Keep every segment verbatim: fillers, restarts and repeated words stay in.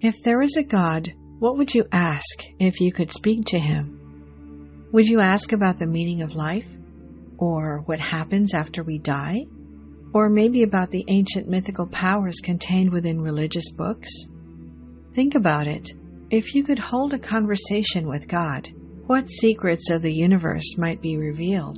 If there is a God, what would you ask if you could speak to him? Would you ask about the meaning of life? Or what happens after we die? Or maybe about the ancient mythical powers contained within religious books? Think about it. If you could hold a conversation with God, what secrets of the universe might be revealed?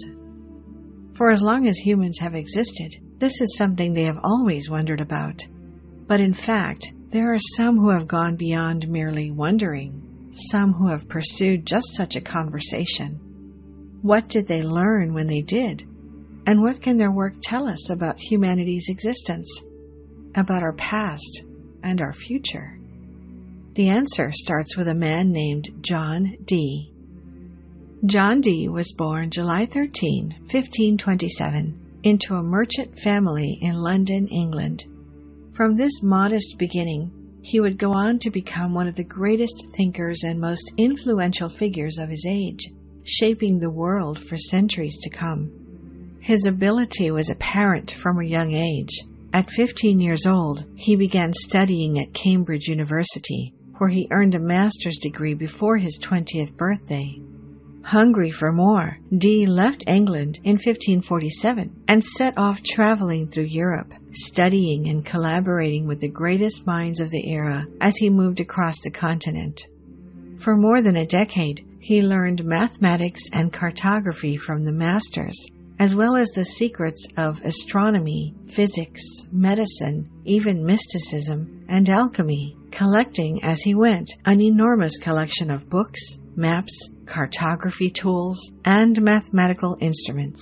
For as long as humans have existed, this is something they have always wondered about. But in fact, there are some who have gone beyond merely wondering, some who have pursued just such a conversation. What did they learn when they did? And what can their work tell us about humanity's existence, about our past and our future? The answer starts with a man named John Dee. John Dee was born July thirteenth, fifteen twenty-seven, into a merchant family in London, England. From this modest beginning, he would go on to become one of the greatest thinkers and most influential figures of his age, shaping the world for centuries to come. His ability was apparent from a young age. At fifteen years old, he began studying at Cambridge University, where he earned a master's degree before his twentieth birthday. Hungry for more, Dee left England in fifteen forty-seven and set off traveling through Europe, studying and collaborating with the greatest minds of the era as he moved across the continent. For more than a decade, he learned mathematics and cartography from the masters, as well as the secrets of astronomy, physics, medicine, even mysticism, and alchemy, collecting as he went an enormous collection of books, maps, cartography tools, and mathematical instruments.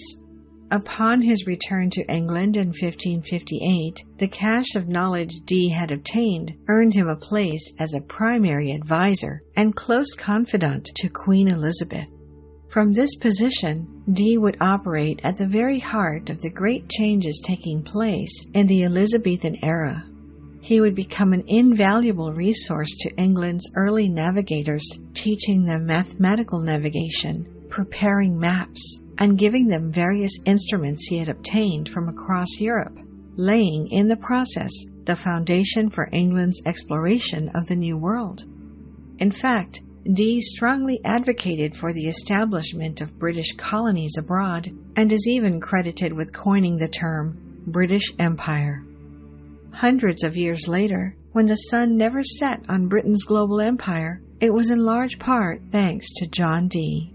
Upon his return to England in fifteen fifty-eight, the cache of knowledge Dee had obtained earned him a place as a primary advisor and close confidant to Queen Elizabeth. From this position, Dee would operate at the very heart of the great changes taking place in the Elizabethan era. He would become an invaluable resource to England's early navigators, teaching them mathematical navigation, preparing maps, and giving them various instruments he had obtained from across Europe, laying in the process the foundation for England's exploration of the New World. In fact, Dee strongly advocated for the establishment of British colonies abroad and is even credited with coining the term British Empire. Hundreds of years later, when the sun never set on Britain's global empire, it was in large part thanks to John Dee.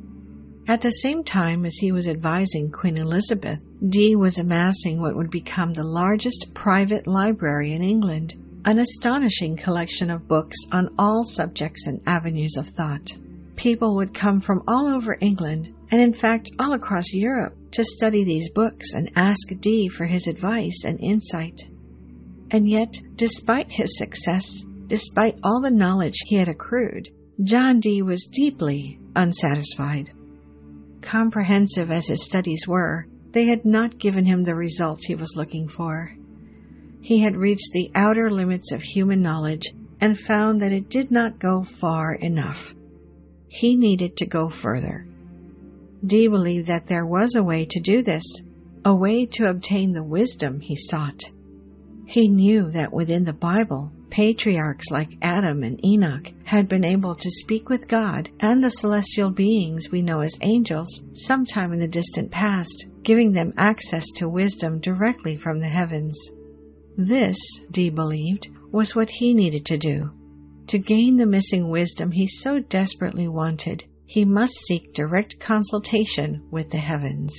At the same time as he was advising Queen Elizabeth, Dee was amassing what would become the largest private library in England, an astonishing collection of books on all subjects and avenues of thought. People would come from all over England, and in fact all across Europe, to study these books and ask Dee for his advice and insight. And yet, despite his success, despite all the knowledge he had accrued, John Dee was deeply unsatisfied. Comprehensive as his studies were, they had not given him the results he was looking for. He had reached the outer limits of human knowledge and found that it did not go far enough. He needed to go further. Dee believed that there was a way to do this, a way to obtain the wisdom he sought. He knew that within the Bible, patriarchs like Adam and Enoch had been able to speak with God and the celestial beings we know as angels sometime in the distant past, giving them access to wisdom directly from the heavens. This, Dee believed, was what he needed to do. To gain the missing wisdom he so desperately wanted, he must seek direct consultation with the heavens.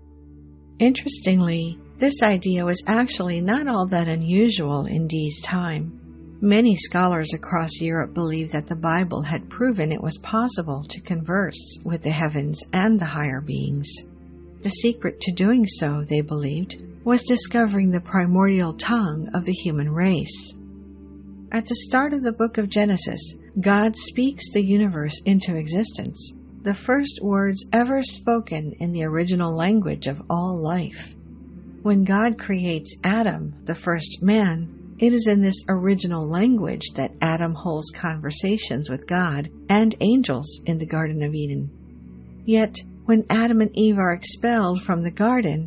Interestingly, this idea was actually not all that unusual in Dee's time. Many scholars across Europe believed that the Bible had proven it was possible to converse with the heavens and the higher beings. The secret to doing so, they believed, was discovering the primordial tongue of the human race. At the start of the book of Genesis, God speaks the universe into existence, the first words ever spoken in the original language of all life. When God creates Adam, the first man, it is in this original language that Adam holds conversations with God and angels in the Garden of Eden. Yet, when Adam and Eve are expelled from the garden,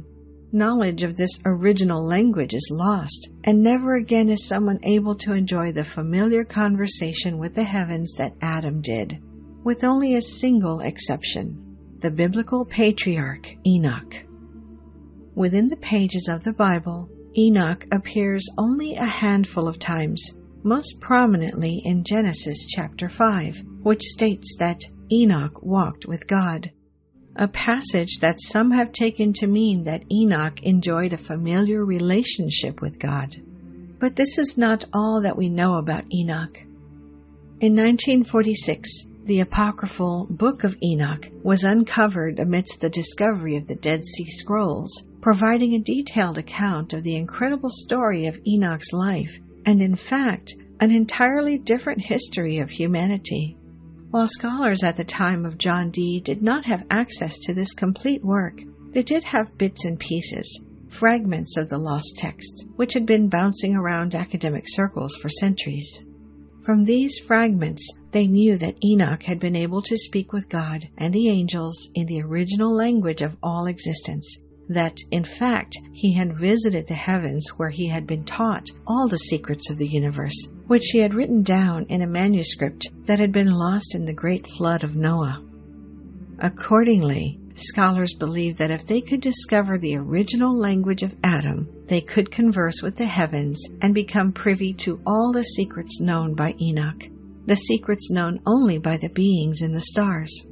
knowledge of this original language is lost, and never again is someone able to enjoy the familiar conversation with the heavens that Adam did, with only a single exception, the biblical patriarch Enoch. Within the pages of the Bible, Enoch appears only a handful of times, most prominently in Genesis chapter five, which states that Enoch walked with God, a passage that some have taken to mean that Enoch enjoyed a familiar relationship with God. But this is not all that we know about Enoch. In nineteen forty-six, the apocryphal Book of Enoch was uncovered amidst the discovery of the Dead Sea Scrolls, providing a detailed account of the incredible story of Enoch's life, and in fact, an entirely different history of humanity. While scholars at the time of John Dee did not have access to this complete work, they did have bits and pieces, fragments of the lost text, which had been bouncing around academic circles for centuries. From these fragments, they knew that Enoch had been able to speak with God and the angels in the original language of all existence, that, in fact, he had visited the heavens where he had been taught all the secrets of the universe, which he had written down in a manuscript that had been lost in the great flood of Noah. Accordingly, scholars believe that if they could discover the original language of Adam, they could converse with the heavens and become privy to all the secrets known by Enoch, the secrets known only by the beings in the stars.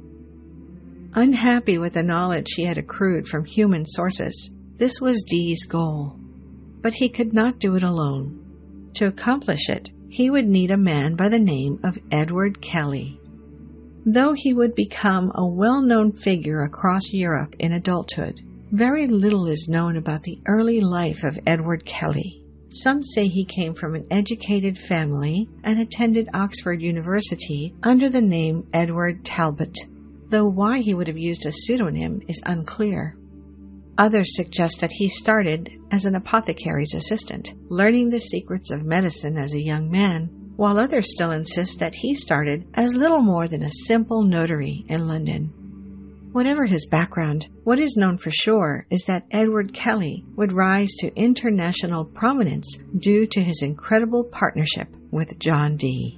Unhappy with the knowledge he had accrued from human sources, this was Dee's goal. But he could not do it alone. To accomplish it, he would need a man by the name of Edward Kelly. Though he would become a well-known figure across Europe in adulthood, very little is known about the early life of Edward Kelly. Some say he came from an educated family and attended Oxford University under the name Edward Talbot, though why he would have used a pseudonym is unclear. Others suggest that he started as an apothecary's assistant, learning the secrets of medicine as a young man, while others still insist that he started as little more than a simple notary in London. Whatever his background, what is known for sure is that Edward Kelly would rise to international prominence due to his incredible partnership with John Dee.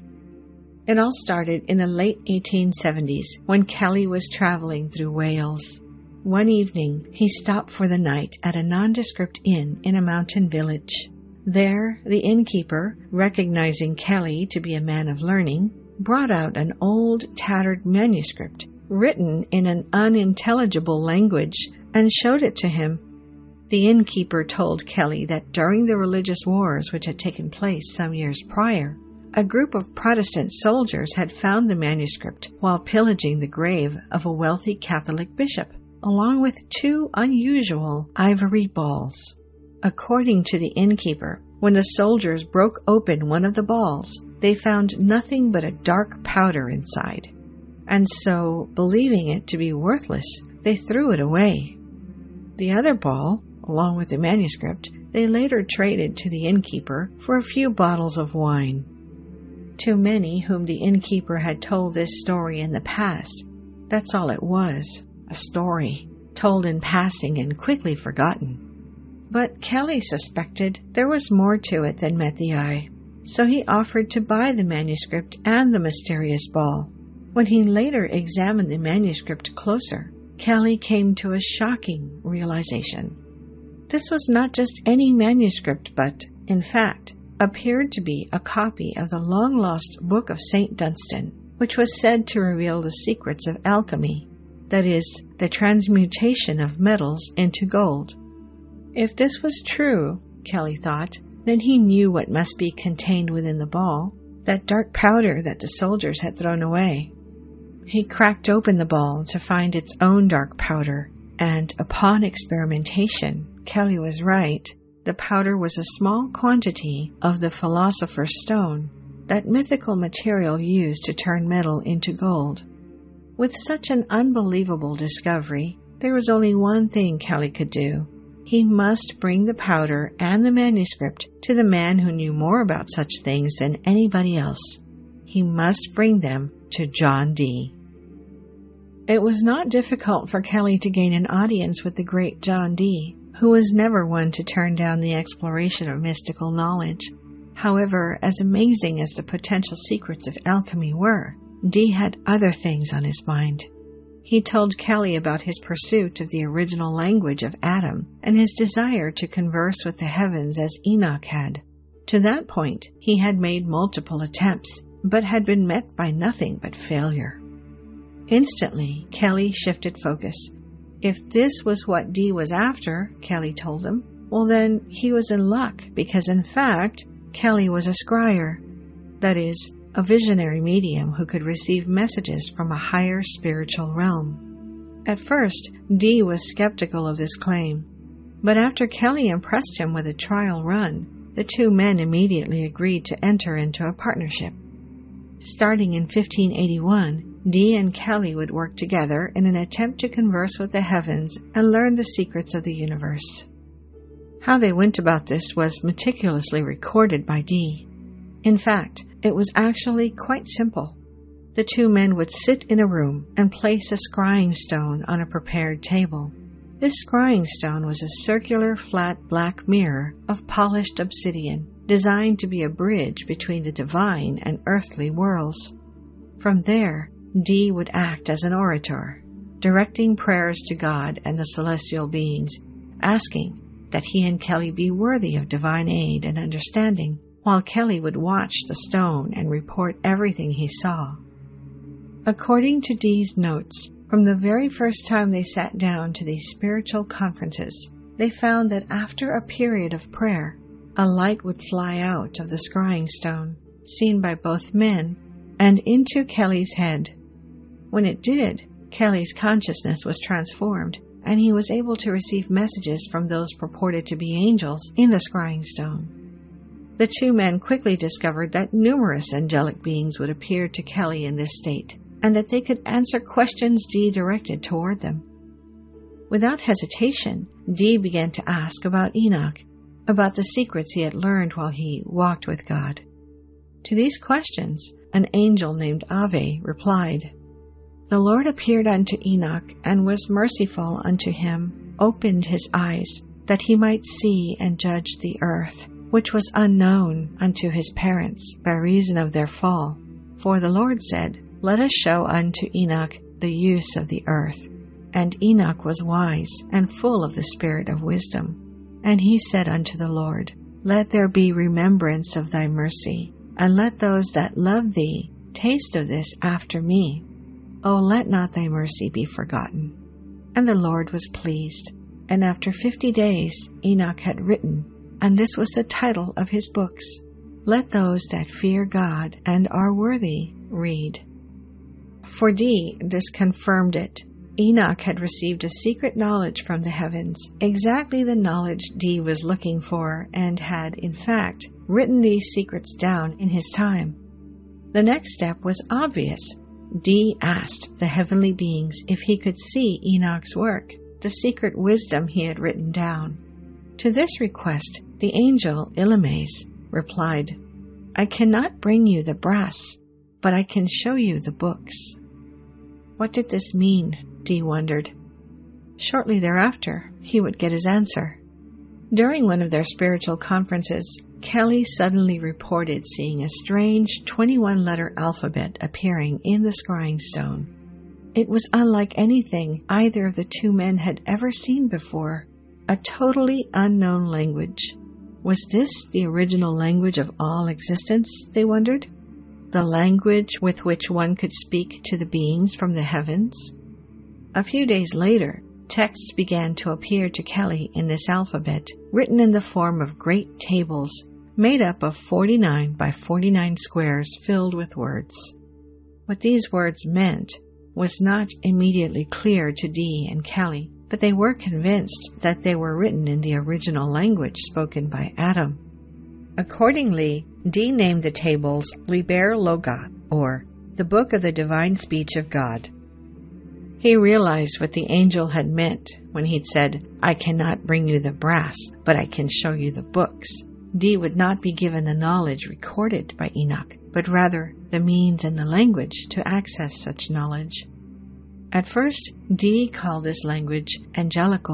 It all started in the late eighteen seventies when Kelly was traveling through Wales. One evening, he stopped for the night at a nondescript inn in a mountain village. There, the innkeeper, recognizing Kelly to be a man of learning, brought out an old, tattered manuscript written in an unintelligible language and showed it to him. The innkeeper told Kelly that during the religious wars which had taken place some years prior, a group of Protestant soldiers had found the manuscript while pillaging the grave of a wealthy Catholic bishop, along with two unusual ivory balls. According to the innkeeper, when the soldiers broke open one of the balls, they found nothing but a dark powder inside. And so, believing it to be worthless, they threw it away. The other ball, along with the manuscript, they later traded to the innkeeper for a few bottles of wine. To many whom the innkeeper had told this story in the past, that's all it was, a story, told in passing and quickly forgotten. But Kelly suspected there was more to it than met the eye, so he offered to buy the manuscript and the mysterious ball. When he later examined the manuscript closer, Kelly came to a shocking realization. This was not just any manuscript, but, in fact, appeared to be a copy of the long-lost Book of Saint Dunstan, which was said to reveal the secrets of alchemy, that is, the transmutation of metals into gold. If this was true, Kelly thought, then he knew what must be contained within the ball, that dark powder that the soldiers had thrown away. He cracked open the ball to find its own dark powder, and upon experimentation, Kelly was right. The powder was a small quantity of the Philosopher's Stone, that mythical material used to turn metal into gold. With such an unbelievable discovery, there was only one thing Kelly could do. He must bring the powder and the manuscript to the man who knew more about such things than anybody else. He must bring them to John Dee. It was not difficult for Kelly to gain an audience with the great John Dee. who was never one to turn down the exploration of mystical knowledge. However, as amazing as the potential secrets of alchemy were, Dee had other things on his mind. He told Kelly about his pursuit of the original language of Adam and his desire to converse with the heavens as Enoch had. To that point, he had made multiple attempts, but had been met by nothing but failure. Instantly, Kelly shifted focus. If this was what Dee was after, Kelly told him, well then he was in luck, because in fact, Kelly was a scryer, that is, a visionary medium who could receive messages from a higher spiritual realm. At first, Dee was skeptical of this claim, but after Kelly impressed him with a trial run, the two men immediately agreed to enter into a partnership. Starting in fifteen eighty-one, Dee and Kelly would work together in an attempt to converse with the heavens and learn the secrets of the universe. How they went about this was meticulously recorded by Dee. In fact, it was actually quite simple. The two men would sit in a room and place a scrying stone on a prepared table. This scrying stone was a circular, flat black mirror of polished obsidian, designed to be a bridge between the divine and earthly worlds. From there, Dee would act as an orator, directing prayers to God and the celestial beings, asking that he and Kelly be worthy of divine aid and understanding, while Kelly would watch the stone and report everything he saw. According to Dee's notes, from the very first time they sat down to these spiritual conferences, they found that after a period of prayer, a light would fly out of the scrying stone, seen by both men, and into Kelly's head. When it did, Kelly's consciousness was transformed, and he was able to receive messages from those purported to be angels in the scrying stone. The two men quickly discovered that numerous angelic beings would appear to Kelly in this state, and that they could answer questions Dee directed toward them. Without hesitation, Dee began to ask about Enoch, about the secrets he had learned while he walked with God. To these questions, an angel named Ave replied, "The Lord appeared unto Enoch, and was merciful unto him, opened his eyes, that he might see and judge the earth, which was unknown unto his parents by reason of their fall. For the Lord said, Let us show unto Enoch the use of the earth. And Enoch was wise, and full of the spirit of wisdom. And he said unto the Lord, Let there be remembrance of thy mercy, and let those that love thee taste of this after me. O let not thy mercy be forgotten. And the Lord was pleased. And after fifty days Enoch had written, and this was the title of his books, Let those that fear God and are worthy read. For Dee, this confirmed it. Enoch had received a secret knowledge from the heavens, exactly the knowledge Dee was looking for, and had, in fact, written these secrets down in his time. The next step was obvious. Dee asked the heavenly beings if he could see Enoch's work, the secret wisdom he had written down. To this request, the angel Elymas replied, I cannot bring you the brass, but I can show you the books. What did this mean? Dee wondered. Shortly thereafter, he would get his answer. During one of their spiritual conferences, Kelly suddenly reported seeing a strange twenty-one letter alphabet appearing in the scrying stone. It was unlike anything either of the two men had ever seen before, a totally unknown language. Was this the original language of all existence, they wondered? The language with which one could speak to the beings from the heavens? A few days later, texts began to appear to Kelly in this alphabet, written in the form of great tables, made up of forty-nine by forty-nine squares filled with words. What these words meant was not immediately clear to Dee and Kelly, but they were convinced that they were written in the original language spoken by Adam. Accordingly, Dee named the tables Liber Loga, or the Book of the Divine Speech of God. He realized what the angel had meant when he'd said, I cannot bring you the brass, but I can show you the books. Dee would not be given the knowledge recorded by Enoch, but rather the means and the language to access such knowledge. At first, Dee called this language angelical,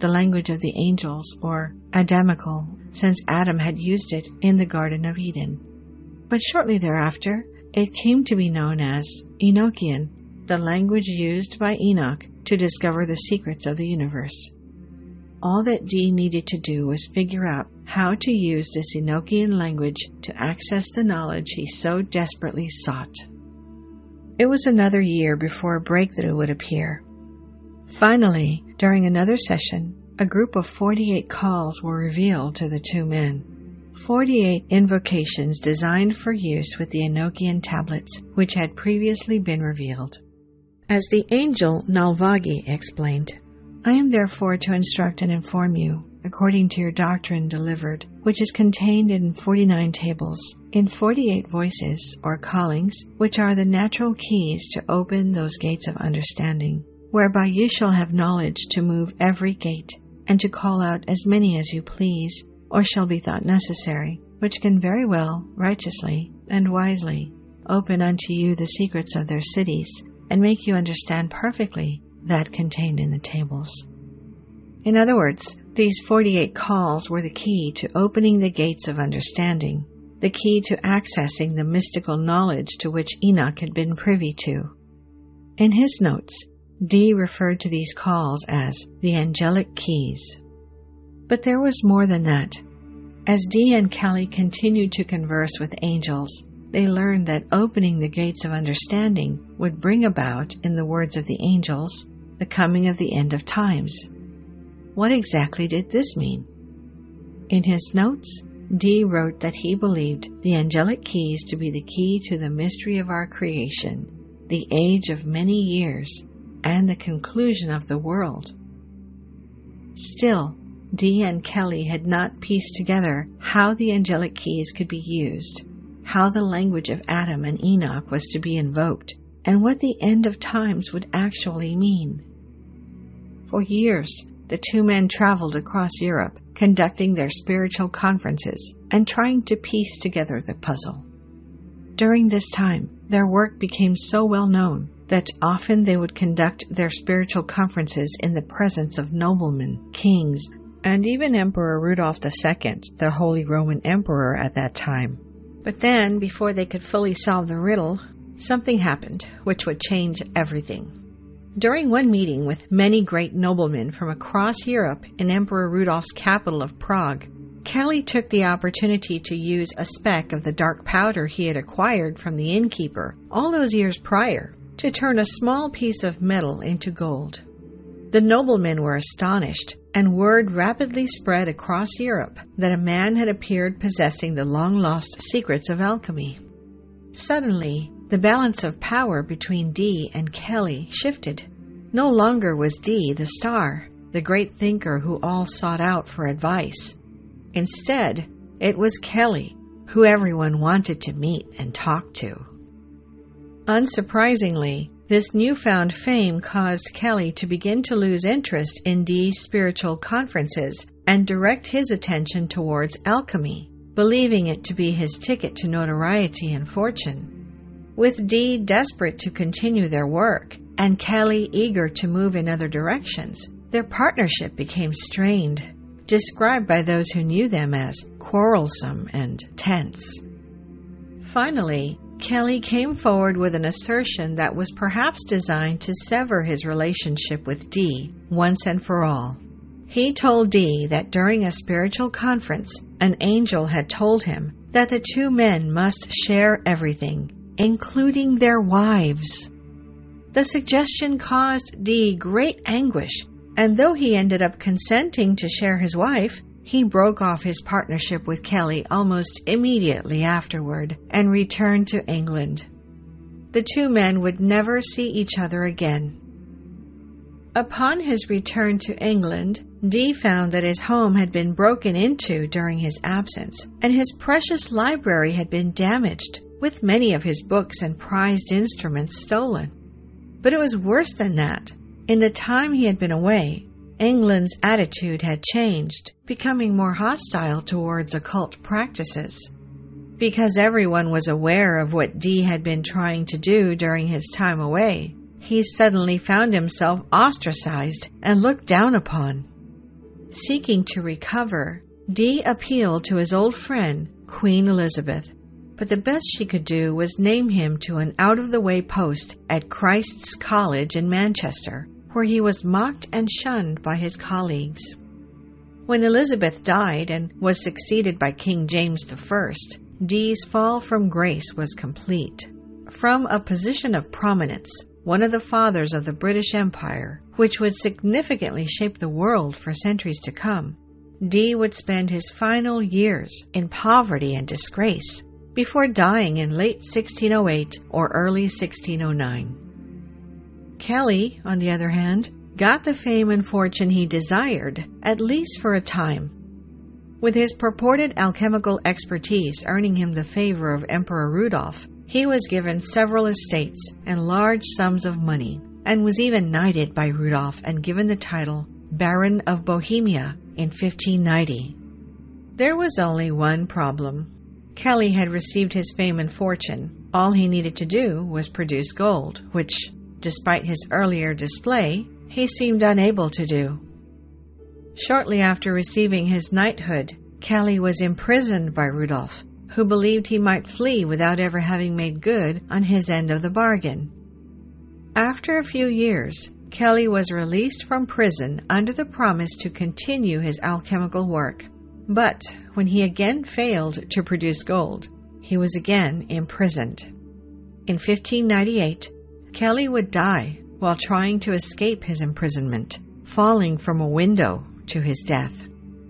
the language of the angels, or Adamical, since Adam had used it in the Garden of Eden. But shortly thereafter, it came to be known as Enochian, the language used by Enoch to discover the secrets of the universe. All that Dee needed to do was figure out how to use this Enochian language to access the knowledge he so desperately sought. It was another year before a breakthrough would appear. Finally, during another session, a group of forty-eight calls were revealed to the two men. forty-eight invocations designed for use with the Enochian tablets, which had previously been revealed. As the angel Nalvagi explained, I am therefore to instruct and inform you, according to your doctrine delivered, which is contained in forty-nine tables, in forty-eight voices, or callings, which are the natural keys to open those gates of understanding, whereby you shall have knowledge to move every gate, and to call out as many as you please, or shall be thought necessary, which can very well, righteously, and wisely, open unto you the secrets of their cities, and make you understand perfectly that contained in the tables. In other words, these forty-eight calls were the key to opening the gates of understanding, the key to accessing the mystical knowledge to which Enoch had been privy to. In his notes, Dee referred to these calls as the angelic keys. But there was more than that. As Dee and Kelly continued to converse with angels, they learned that opening the gates of understanding would bring about, in the words of the angels, the coming of the end of times. What exactly did this mean? In his notes, Dee wrote that he believed the angelic keys to be the key to the mystery of our creation, the age of many years, and the conclusion of the world. Still, Dee and Kelly had not pieced together how the angelic keys could be used, how the language of Adam and Enoch was to be invoked, and what the end of times would actually mean. For years, the two men traveled across Europe, conducting their spiritual conferences and trying to piece together the puzzle. During this time, their work became so well known that often they would conduct their spiritual conferences in the presence of noblemen, kings, and even Emperor Rudolph the Second, the Holy Roman Emperor at that time. But then, before they could fully solve the riddle, something happened which would change everything. During one meeting with many great noblemen from across Europe in Emperor Rudolph's capital of Prague, Kelly took the opportunity to use a speck of the dark powder he had acquired from the innkeeper all those years prior to turn a small piece of metal into gold. The noblemen were astonished, and word rapidly spread across Europe that a man had appeared possessing the long-lost secrets of alchemy. Suddenly, the balance of power between Dee and Kelly shifted. No longer was Dee the star, the great thinker who all sought out for advice. Instead, it was Kelly, who everyone wanted to meet and talk to. Unsurprisingly, this newfound fame caused Kelly to begin to lose interest in Dee's spiritual conferences and direct his attention towards alchemy, believing it to be his ticket to notoriety and fortune. With Dee desperate to continue their work, and Kelly eager to move in other directions, their partnership became strained, described by those who knew them as quarrelsome and tense. Finally, Kelly came forward with an assertion that was perhaps designed to sever his relationship with Dee once and for all. He told Dee that during a spiritual conference, an angel had told him that the two men must share everything, including their wives. The suggestion caused Dee great anguish, and though he ended up consenting to share his wife, he broke off his partnership with Kelly almost immediately afterward and returned to England. The two men would never see each other again. Upon his return to England, Dee found that his home had been broken into during his absence, and his precious library had been damaged, with many of his books and prized instruments stolen. But it was worse than that. In the time he had been away, England's attitude had changed, becoming more hostile towards occult practices. Because everyone was aware of what Dee had been trying to do during his time away, he suddenly found himself ostracized and looked down upon. Seeking to recover, Dee appealed to his old friend, Queen Elizabeth, but the best she could do was name him to an out-of-the-way post at Christ's College in Manchester, where he was mocked and shunned by his colleagues. When Elizabeth died and was succeeded by King James the First, Dee's fall from grace was complete. From a position of prominence, one of the fathers of the British Empire, which would significantly shape the world for centuries to come, Dee would spend his final years in poverty and disgrace before dying in late sixteen oh eight or early sixteen oh nine. Kelly, on the other hand, got the fame and fortune he desired, at least for a time. With his purported alchemical expertise earning him the favor of Emperor Rudolph, he was given several estates and large sums of money, and was even knighted by Rudolph and given the title Baron of Bohemia in fifteen ninety. There was only one problem. Kelly had received his fame and fortune. All he needed to do was produce gold, which, despite his earlier display, he seemed unable to do. Shortly after receiving his knighthood, Kelly was imprisoned by Rudolph, who believed he might flee without ever having made good on his end of the bargain. After a few years, Kelly was released from prison under the promise to continue his alchemical work. But when he again failed to produce gold, he was again imprisoned. In fifteen ninety-eight, Kelly would die while trying to escape his imprisonment, falling from a window to his death.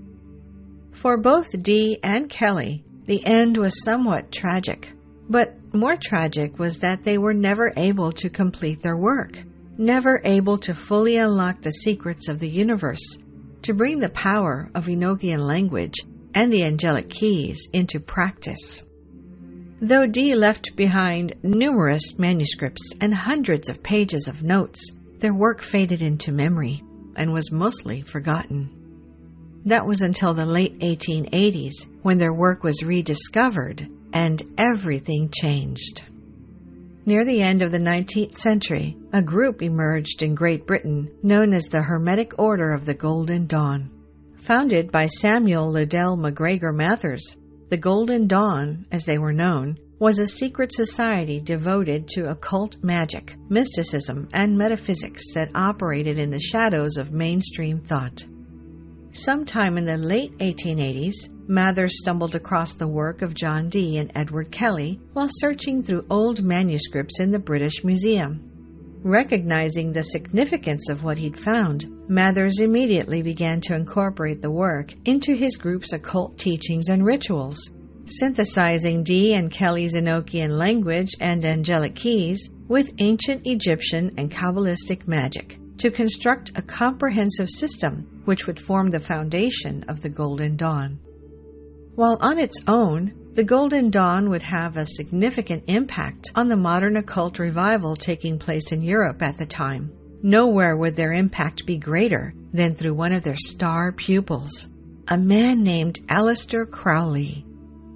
For both Dee and Kelly, the end was somewhat tragic, but more tragic was that they were never able to complete their work, never able to fully unlock the secrets of the universe, to bring the power of Enochian language and the angelic keys into practice. Though Dee left behind numerous manuscripts and hundreds of pages of notes, their work faded into memory and was mostly forgotten. That was until the late eighteen eighties, when their work was rediscovered and everything changed. Near the end of the nineteenth century, a group emerged in Great Britain known as the Hermetic Order of the Golden Dawn. Founded by Samuel Liddell MacGregor Mathers, the Golden Dawn, as they were known, was a secret society devoted to occult magic, mysticism, and metaphysics that operated in the shadows of mainstream thought. Sometime in the late eighteen eighties, Mathers stumbled across the work of John Dee and Edward Kelly while searching through old manuscripts in the British Museum. Recognizing the significance of what he'd found, Mathers immediately began to incorporate the work into his group's occult teachings and rituals, synthesizing Dee and Kelly's Enochian language and angelic keys with ancient Egyptian and Kabbalistic magic to construct a comprehensive system which would form the foundation of the Golden Dawn. While on its own, the Golden Dawn would have a significant impact on the modern occult revival taking place in Europe at the time. Nowhere would their impact be greater than through one of their star pupils, a man named Aleister Crowley.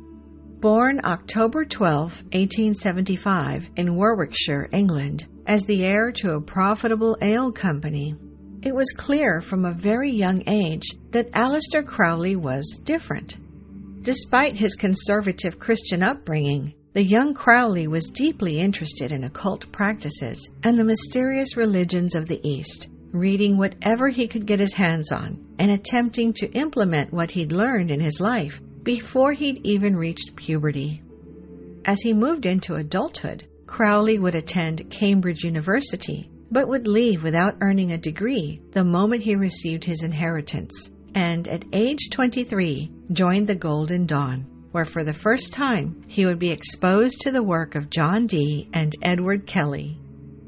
Born October twelfth, eighteen seventy-five, in Warwickshire, England, as the heir to a profitable ale company, it was clear from a very young age that Aleister Crowley was different. Despite his conservative Christian upbringing, the young Crowley was deeply interested in occult practices and the mysterious religions of the East, reading whatever he could get his hands on and attempting to implement what he'd learned in his life before he'd even reached puberty. As he moved into adulthood, Crowley would attend Cambridge University, but would leave without earning a degree the moment he received his inheritance, and at age twenty-three joined the Golden Dawn, where for the first time he would be exposed to the work of John Dee and Edward Kelly.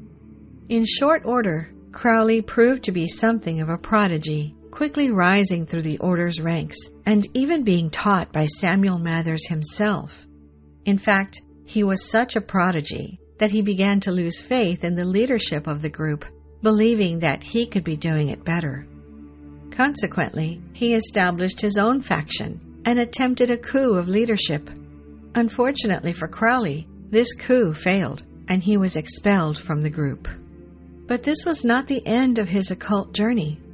In short order, Crowley proved to be something of a prodigy, quickly rising through the order's ranks and even being taught by Samuel Mathers himself. In fact, he was such a prodigy that he began to lose faith in the leadership of the group, believing that he could be doing it better. Consequently, he established his own faction and attempted a coup of leadership. Unfortunately for Crowley, this coup failed, and he was expelled from the group. But this was not the end of his occult journey.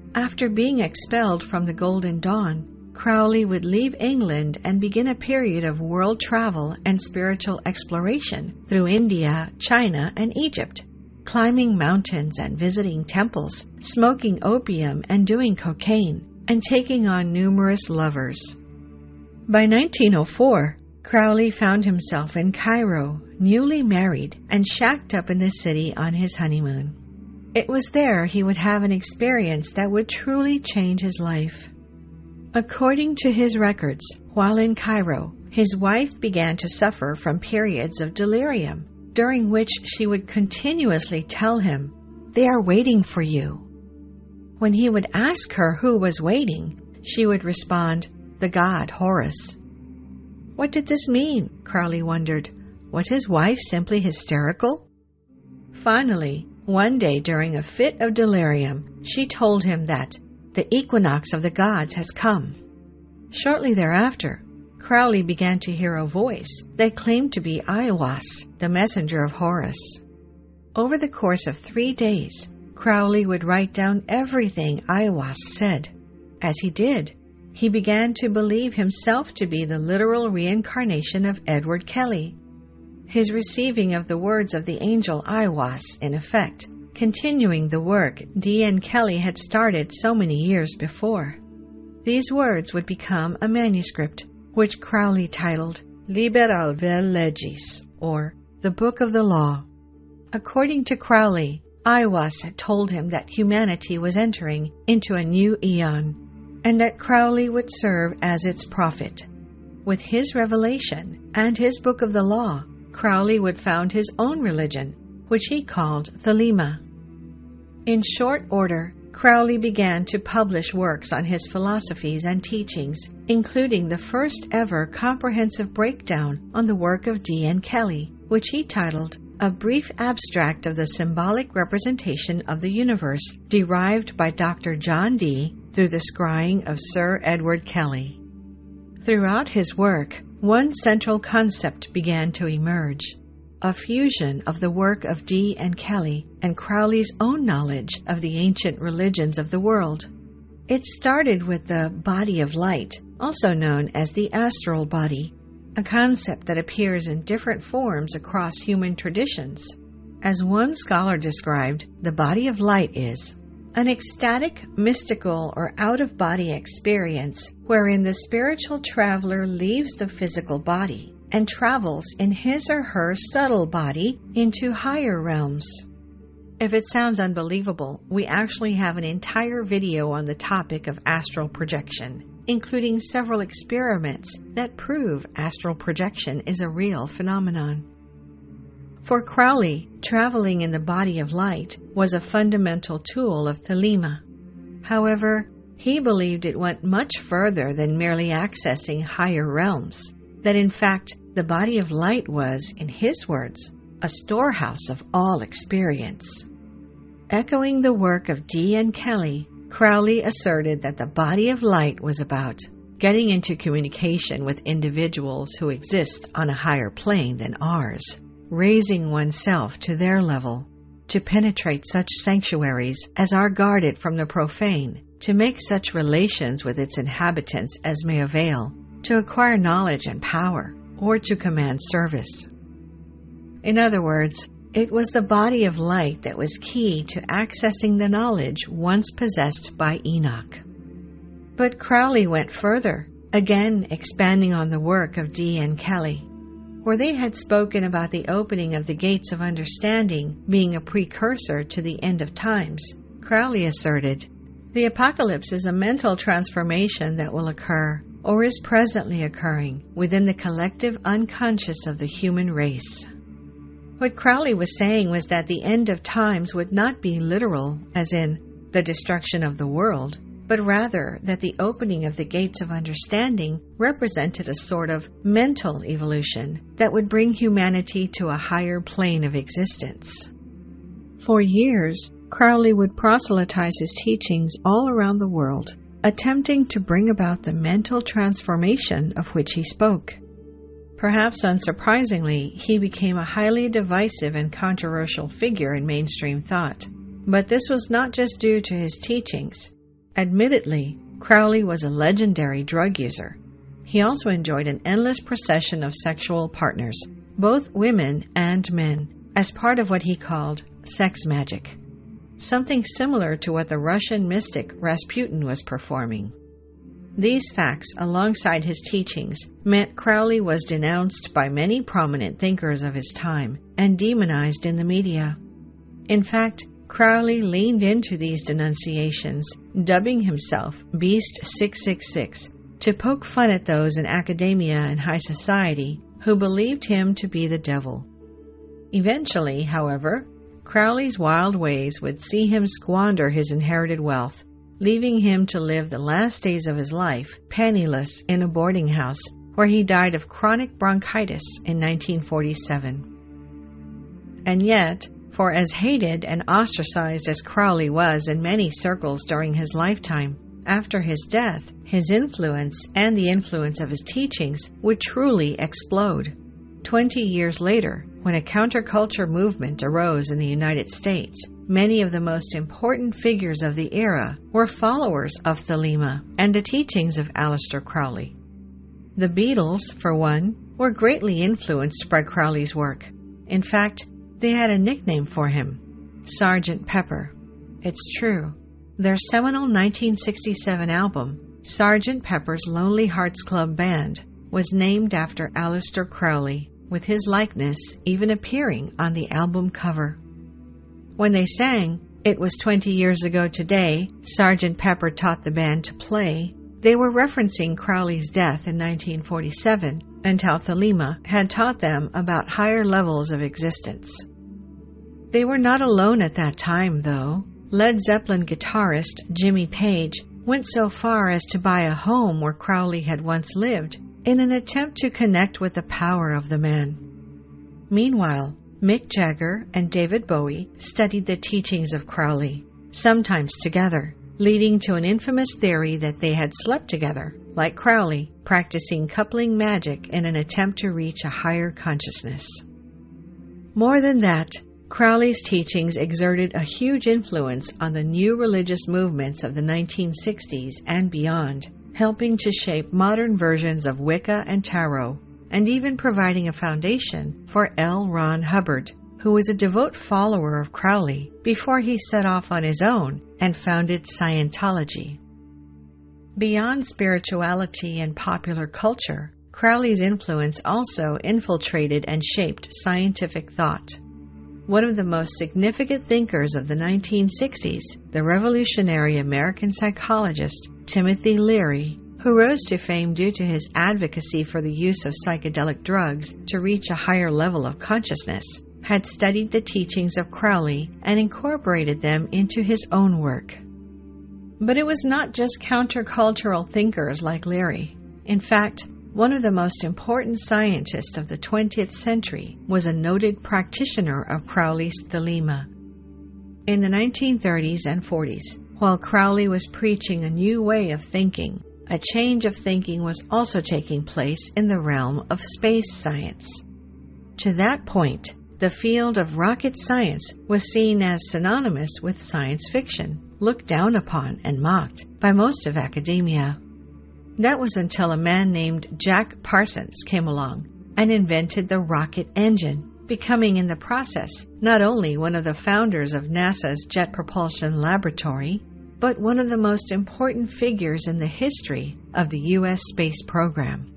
After being expelled from the Golden Dawn, Crowley would leave England and begin a period of world travel and spiritual exploration through India, China, and Egypt, climbing mountains and visiting temples, smoking opium and doing cocaine, and taking on numerous lovers. By nineteen oh four, Crowley found himself in Cairo, newly married and shacked up in the city on his honeymoon. It was there he would have an experience that would truly change his life. According to his records, while in Cairo, his wife began to suffer from periods of delirium, during which she would continuously tell him, "They are waiting for you." When he would ask her who was waiting, she would respond, "The god Horus." What did this mean? Crowley wondered. Was his wife simply hysterical? Finally, one day during a fit of delirium, she told him that the equinox of the gods has come. Shortly thereafter, Crowley began to hear a voice that claimed to be Aiwass, the messenger of Horus. Over the course of three days, Crowley would write down everything Aiwass said. As he did, he began to believe himself to be the literal reincarnation of Edward Kelly. His receiving of the words of the angel Aiwass, in effect, continuing the work D N Kelly had started so many years before. These words would become a manuscript, which Crowley titled Liber Alver Legis, or The Book of the Law. According to Crowley, Aiwass had told him that humanity was entering into a new eon, and that Crowley would serve as its prophet. With his revelation and his Book of the Law, Crowley would found his own religion, which he called Thelema. In short order, Crowley began to publish works on his philosophies and teachings, including the first ever comprehensive breakdown on the work of D N Kelly, which he titled A Brief Abstract of the Symbolic Representation of the Universe, derived by Doctor John Dee through the scrying of Sir Edward Kelly. Throughout his work, one central concept began to emerge, a fusion of the work of Dee and Kelly and Crowley's own knowledge of the ancient religions of the world. It started with the body of light, also known as the astral body, a concept that appears in different forms across human traditions. As one scholar described, the body of light is an ecstatic, mystical, or out-of-body experience wherein the spiritual traveler leaves the physical body and travels in his or her subtle body into higher realms. If it sounds unbelievable, we actually have an entire video on the topic of astral projection, including several experiments that prove astral projection is a real phenomenon. For Crowley, traveling in the body of light was a fundamental tool of Thelema. However, he believed it went much further than merely accessing higher realms, that in fact the body of light was, in his words, a storehouse of all experience. Echoing the work of D N Kelly, Crowley asserted that the body of light was about getting into communication with individuals who exist on a higher plane than ours, raising oneself to their level, to penetrate such sanctuaries as are guarded from the profane, to make such relations with its inhabitants as may avail, to acquire knowledge and power, or to command service. In other words, it was the body of light that was key to accessing the knowledge once possessed by Enoch. But Crowley went further, again expanding on the work of D N Kelly. Where they had spoken about the opening of the gates of understanding being a precursor to the end of times, Crowley asserted, the apocalypse is a mental transformation that will occur, or is presently occurring, within the collective unconscious of the human race. What Crowley was saying was that the end of times would not be literal, as in the destruction of the world, but rather that the opening of the gates of understanding represented a sort of mental evolution that would bring humanity to a higher plane of existence. For years, Crowley would proselytize his teachings all around the world, attempting to bring about the mental transformation of which he spoke. Perhaps unsurprisingly, he became a highly divisive and controversial figure in mainstream thought. But this was not just due to his teachings. Admittedly, Crowley was a legendary drug user. He also enjoyed an endless procession of sexual partners, both women and men, as part of what he called sex magic, something similar to what the Russian mystic Rasputin was performing. These facts, alongside his teachings, meant Crowley was denounced by many prominent thinkers of his time and demonized in the media. In fact, Crowley leaned into these denunciations, dubbing himself Beast six six six, to poke fun at those in academia and high society who believed him to be the devil. Eventually, however, Crowley's wild ways would see him squander his inherited wealth, leaving him to live the last days of his life penniless in a boarding house where he died of chronic bronchitis in nineteen forty-seven. And yet, for as hated and ostracized as Crowley was in many circles during his lifetime, after his death, his influence and the influence of his teachings would truly explode. Twenty years later, when a counterculture movement arose in the United States, many of the most important figures of the era were followers of Thelema and the teachings of Aleister Crowley. The Beatles, for one, were greatly influenced by Crowley's work. In fact, they had a nickname for him, Sergeant Pepper. It's true. Their seminal nineteen sixty-seven album, Sergeant Pepper's Lonely Hearts Club Band, was named after Aleister Crowley, with his likeness even appearing on the album cover. When they sang, "It was twenty years ago today, Sergeant Pepper taught the band to play," they were referencing Crowley's death in nineteen forty-seven and how Thelema had taught them about higher levels of existence. They were not alone at that time, though. Led Zeppelin guitarist Jimmy Page went so far as to buy a home where Crowley had once lived in an attempt to connect with the power of the man. Meanwhile, Mick Jagger and David Bowie studied the teachings of Crowley, sometimes together, leading to an infamous theory that they had slept together, like Crowley, practicing coupling magic in an attempt to reach a higher consciousness. More than that, Crowley's teachings exerted a huge influence on the new religious movements of the nineteen sixties and beyond, helping to shape modern versions of Wicca and Tarot, and even providing a foundation for L. Ron Hubbard, who was a devout follower of Crowley before he set off on his own and founded Scientology. Beyond spirituality and popular culture, Crowley's influence also infiltrated and shaped scientific thought. One of the most significant thinkers of the nineteen sixties, the revolutionary American psychologist Timothy Leary, who rose to fame due to his advocacy for the use of psychedelic drugs to reach a higher level of consciousness, had studied the teachings of Crowley and incorporated them into his own work. But it was not just countercultural thinkers like Leary. In fact, one of the most important scientists of the twentieth century was a noted practitioner of Crowley's Thelema. In the nineteen thirties and forties, while Crowley was preaching a new way of thinking, a change of thinking was also taking place in the realm of space science. To that point, the field of rocket science was seen as synonymous with science fiction, looked down upon and mocked by most of academia. That was until a man named Jack Parsons came along and invented the rocket engine, becoming in the process not only one of the founders of NASA's Jet Propulsion Laboratory, but one of the most important figures in the history of the U S space program.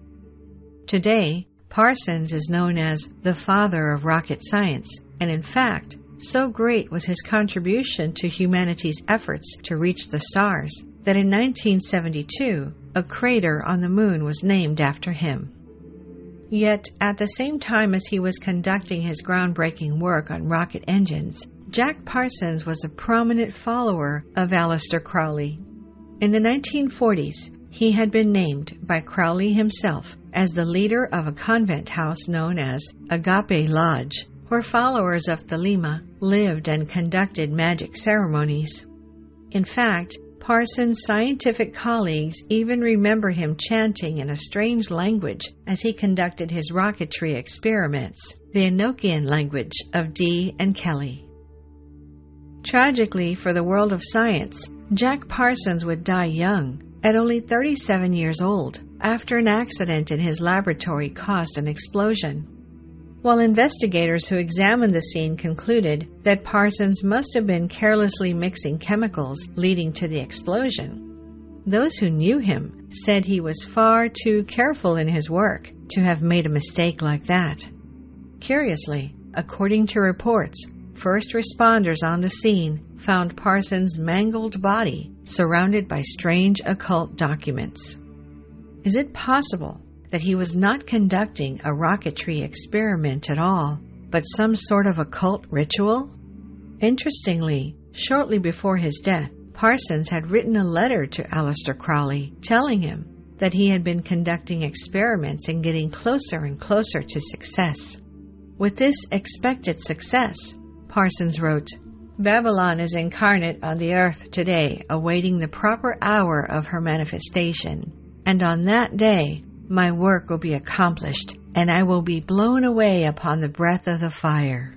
Today, Parsons is known as the father of rocket science, and in fact, so great was his contribution to humanity's efforts to reach the stars that in nineteen seventy-two, a crater on the moon was named after him. Yet, at the same time as he was conducting his groundbreaking work on rocket engines, Jack Parsons was a prominent follower of Aleister Crowley. In the nineteen forties, he had been named by Crowley himself as the leader of a convent house known as Agape Lodge, where followers of Thelema lived and conducted magic ceremonies. In fact, Parsons' scientific colleagues even remember him chanting in a strange language as he conducted his rocketry experiments, the Enochian language of Dee and Kelly. Tragically for the world of science, Jack Parsons would die young, at only thirty-seven years old, after an accident in his laboratory caused an explosion. While investigators who examined the scene concluded that Parsons must have been carelessly mixing chemicals leading to the explosion, those who knew him said he was far too careful in his work to have made a mistake like that. Curiously, according to reports, first responders on the scene found Parsons' mangled body surrounded by strange occult documents. Is it possible that he was not conducting a rocketry experiment at all, but some sort of occult ritual? Interestingly, shortly before his death, Parsons had written a letter to Aleister Crowley telling him that he had been conducting experiments and getting closer and closer to success. With this expected success, Parsons wrote, "Babylon is incarnate on the earth today, awaiting the proper hour of her manifestation. And on that day, my work will be accomplished, and I will be blown away upon the breath of the fire."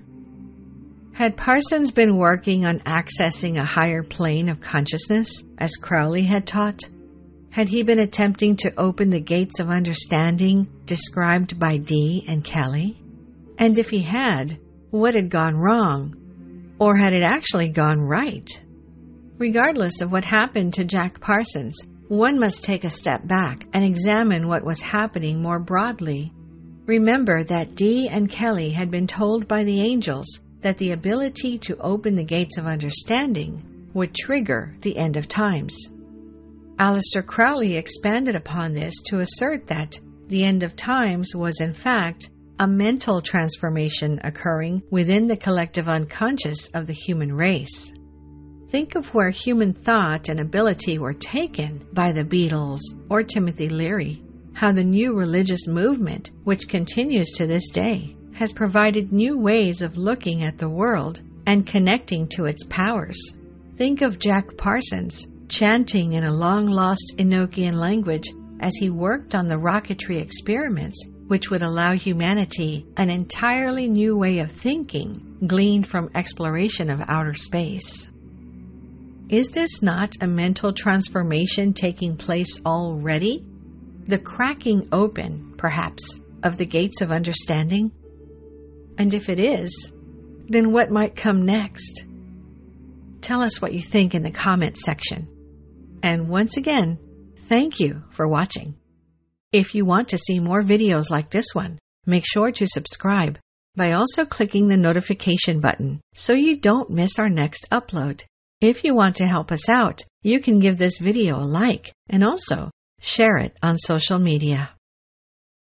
Had Parsons been working on accessing a higher plane of consciousness, as Crowley had taught? Had he been attempting to open the gates of understanding described by Dee and Kelly? And if he had, what had gone wrong? Or had it actually gone right? Regardless of what happened to Jack Parsons, one must take a step back and examine what was happening more broadly. Remember that Dee and Kelly had been told by the angels that the ability to open the gates of understanding would trigger the end of times. Aleister Crowley expanded upon this to assert that the end of times was in fact a mental transformation occurring within the collective unconscious of the human race. Think of where human thought and ability were taken by the Beatles or Timothy Leary, how the new religious movement, which continues to this day, has provided new ways of looking at the world and connecting to its powers. Think of Jack Parsons chanting in a long-lost Enochian language as he worked on the rocketry experiments, which would allow humanity an entirely new way of thinking gleaned from exploration of outer space. Is this not a mental transformation taking place already? The cracking open, perhaps, of the gates of understanding? And if it is, then what might come next? Tell us what you think in the comment section. And once again, thank you for watching. If you want to see more videos like this one, make sure to subscribe by also clicking the notification button so you don't miss our next upload. If you want to help us out, you can give this video a like and also share it on social media.